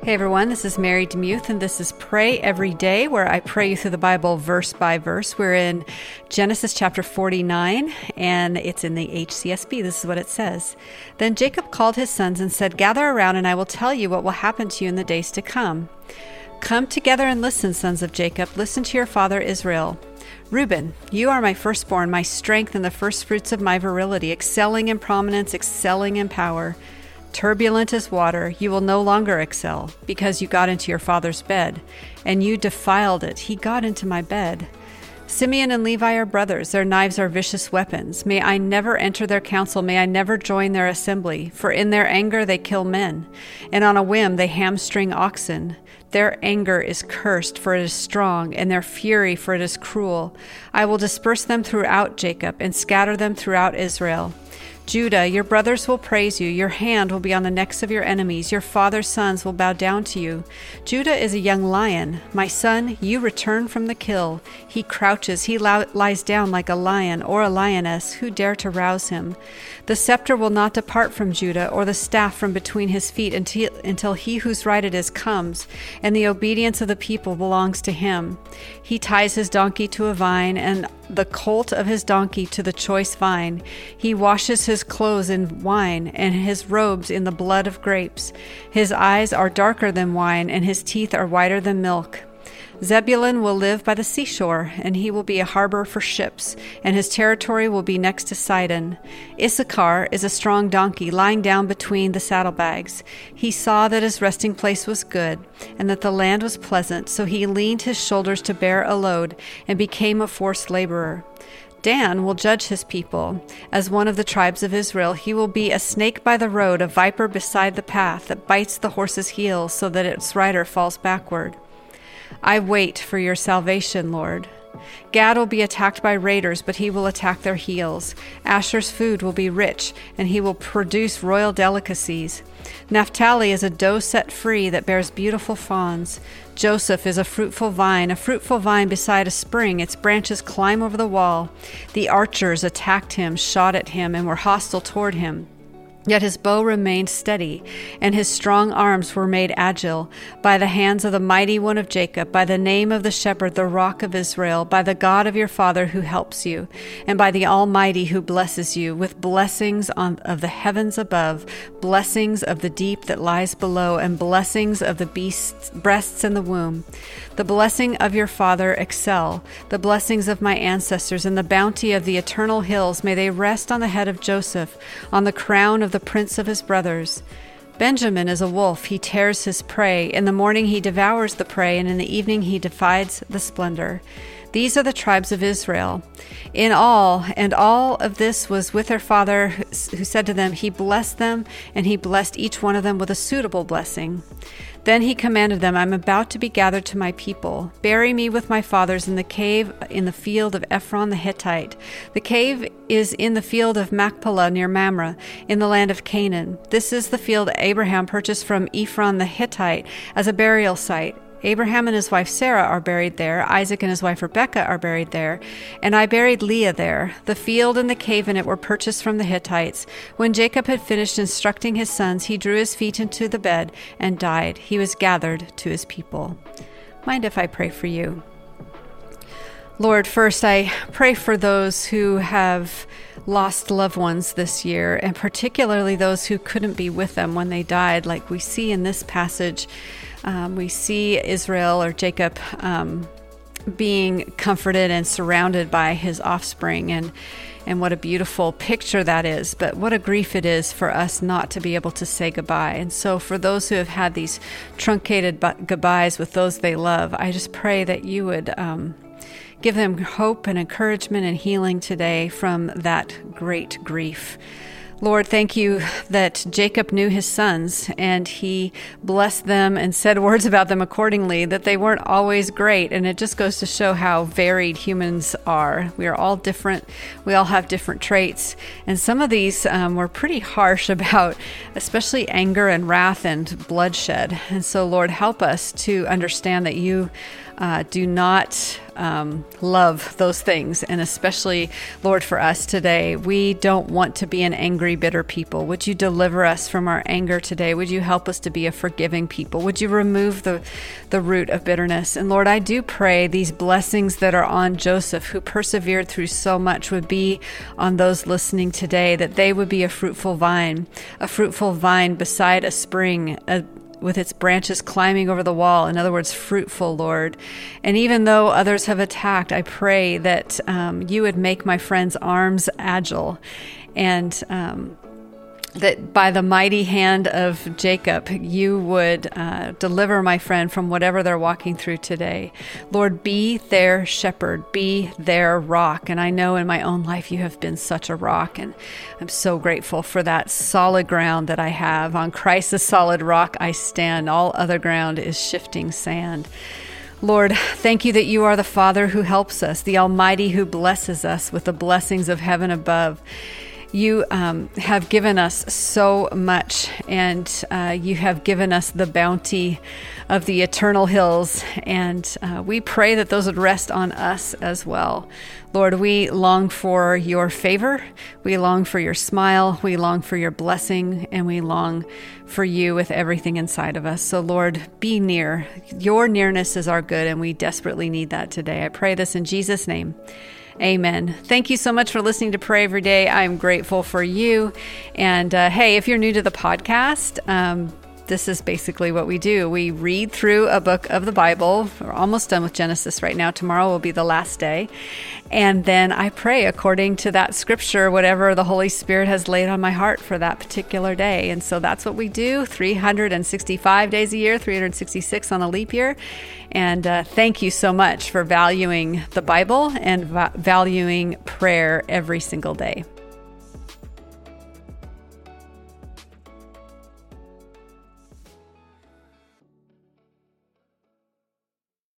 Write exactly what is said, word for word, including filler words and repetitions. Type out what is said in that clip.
Hey everyone, this is Mary DeMuth, and this is Pray Every Day, where I pray you through the Bible verse by verse. We're in Genesis chapter forty-nine, and it's in the H C S B. This is what it says. Then Jacob called his sons and said, "Gather around, and I will tell you what will happen to you in the days to come. Come together and listen, sons of Jacob. Listen to your father Israel. Reuben, you are my firstborn, my strength, and the firstfruits of my virility, excelling in prominence, excelling in power. Turbulent as water, you will no longer excel, because you got into your father's bed, and you defiled it. He got into my bed. Simeon and Levi are brothers. Their knives are vicious weapons. May I never enter their council. May I never join their assembly. For in their anger they kill men, and on a whim they hamstring oxen. Their anger is cursed, for it is strong, and their fury, for it is cruel. I will disperse them throughout Jacob, and scatter them throughout Israel. Judah, your brothers will praise you. Your hand will be on the necks of your enemies. Your father's sons will bow down to you. Judah is a young lion. My son, you return from the kill. He crouches. He li- lies down like a lion or a lioness. Who dare to rouse him? The scepter will not depart from Judah, or the staff from between his feet, until, until he whose right it is comes, and the obedience of the people belongs to him. He ties his donkey to a vine, and the colt of his donkey to the choice vine. He washes his clothes in wine, and his robes in the blood of grapes. His eyes are darker than wine, and his teeth are whiter than milk. Zebulun will live by the seashore, and he will be a harbor for ships, and his territory will be next to Sidon. Issachar is a strong donkey, lying down between the saddlebags. He saw that his resting place was good, and that the land was pleasant, so he leaned his shoulders to bear a load, and became a forced laborer. Dan will judge his people. As one of the tribes of Israel, he will be a snake by the road, a viper beside the path, that bites the horse's heels so that its rider falls backward. I wait for your salvation, Lord. Gad will be attacked by raiders, but he will attack their heels. Asher's food will be rich, and he will produce royal delicacies. Naphtali is a doe set free that bears beautiful fawns. Joseph is a fruitful vine, a fruitful vine beside a spring. Its branches climb over the wall. The archers attacked him, shot at him, and were hostile toward him. Yet his bow remained steady, and his strong arms were made agile, by the hands of the mighty one of Jacob, by the name of the shepherd, the rock of Israel, by the God of your father who helps you, and by the Almighty who blesses you, with blessings on, of the heavens above, blessings of the deep that lies below, and blessings of the beasts, breasts and the womb. The blessing of your father excel, the blessings of my ancestors, and the bounty of the eternal hills, may they rest on the head of Joseph, on the crown of the prince of his brothers. Benjamin is a wolf, he tears his prey. In the morning he devours the prey, and in the evening he divides the splendor. These are the tribes of Israel. In all, and all of this was with their father, who said to them, he blessed them, and he blessed each one of them with a suitable blessing. Then he commanded them, I am about to be gathered to my people. Bury me with my fathers in the cave in the field of Ephron the Hittite. The cave is in the field of Machpelah near Mamre, in the land of Canaan. This is the field Abraham purchased from Ephron the Hittite as a burial site. Abraham and his wife Sarah are buried there. Isaac and his wife Rebekah are buried there. And I buried Leah there. The field and the cave in it were purchased from the Hittites. When Jacob had finished instructing his sons, he drew his feet into the bed and died. He was gathered to his people. Mind if I pray for you? Lord, first I pray for those who have lost loved ones this year, and particularly those who couldn't be with them when they died, like we see in this passage. Um, we see Israel or Jacob um, being comforted and surrounded by his offspring, and and what a beautiful picture that is. But what a grief it is for us not to be able to say goodbye. And so for those who have had these truncated bu- goodbyes with those they love, I just pray that you would um, give them hope and encouragement and healing today from that great grief. Lord, thank you that Jacob knew his sons, and he blessed them and said words about them accordingly, that they weren't always great. And it just goes to show how varied humans are. We are all different. We all have different traits. And some of these um, were pretty harsh about especially anger and wrath and bloodshed. And so, Lord, help us to understand that you uh, do not um, love those things. And especially, Lord, for us today, we don't want to be an angry, bitter people. Would you deliver us from our anger today? Would you help us to be a forgiving people? Would you remove the, the root of bitterness? And Lord, I do pray these blessings that are on Joseph, who persevered through so much, would be on those listening today, that they would be a fruitful vine, a fruitful vine beside a spring, a with its branches climbing over the wall. In other words, fruitful, Lord. And even though others have attacked, I pray that um, you would make my friends' arms agile, and um, that by the mighty hand of Jacob, you would uh, deliver my friend from whatever they're walking through today. Lord, be their shepherd, be their rock. And I know in my own life you have been such a rock, and I'm so grateful for that solid ground that I have. On Christ, the solid rock I stand. All other ground is shifting sand. Lord, thank you that you are the Father who helps us, the Almighty who blesses us with the blessings of heaven above. You um, have given us so much, and uh, you have given us the bounty of the eternal hills, and uh, we pray that those would rest on us as well. Lord, we long for your favor, we long for your smile, we long for your blessing, and we long for you with everything inside of us. So Lord, be near. Your nearness is our good, and we desperately need that today. I pray this in Jesus' name. Amen. Thank you so much for listening to Pray Every Day. I'm grateful for you. And uh, hey, if you're new to the podcast, um, this is basically what we do. We read through a book of the Bible. We're almost done with Genesis right now. Tomorrow will be the last day. And then I pray according to that scripture, whatever the Holy Spirit has laid on my heart for that particular day. And so that's what we do three hundred sixty-five days a year, three hundred sixty-six on a leap year. And uh, thank you so much for valuing the Bible and va- valuing prayer every single day.